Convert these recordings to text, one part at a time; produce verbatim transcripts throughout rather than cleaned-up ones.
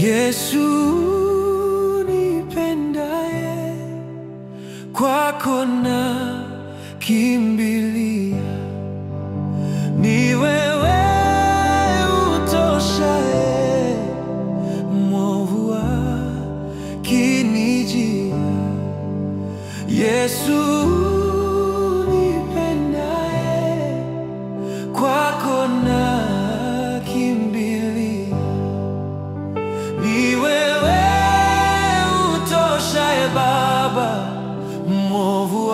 Yesu nipendaye, kwako na kimbilia. Ni wewe utoshaye, mwovu akinijia. Yesu nipendaye, kwako na kimbilia. Ni wewe utoshaye Baba, mwovu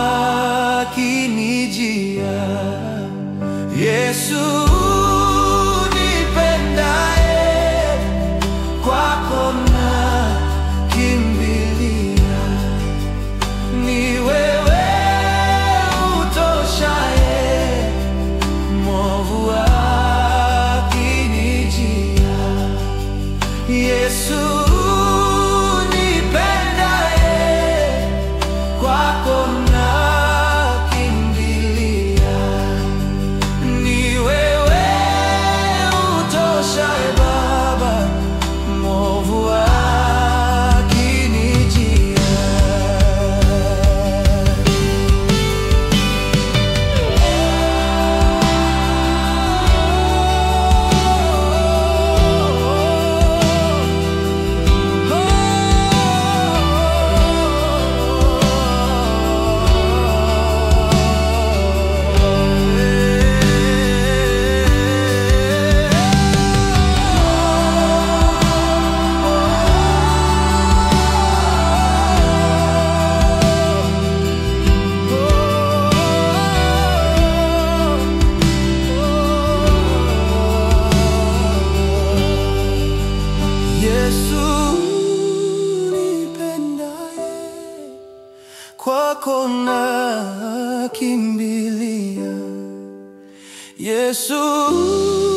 akinijia. Yesu nipendaye, kwako na kimbilia. Ni wewe utoshaye, mwovu akinijia. Yesu nipendaye, kwako na kimbilia. Ni wewe utoshaye Baba, mwovu akinijia. Yesu nipendaye, kwako na kimbilia. Yesu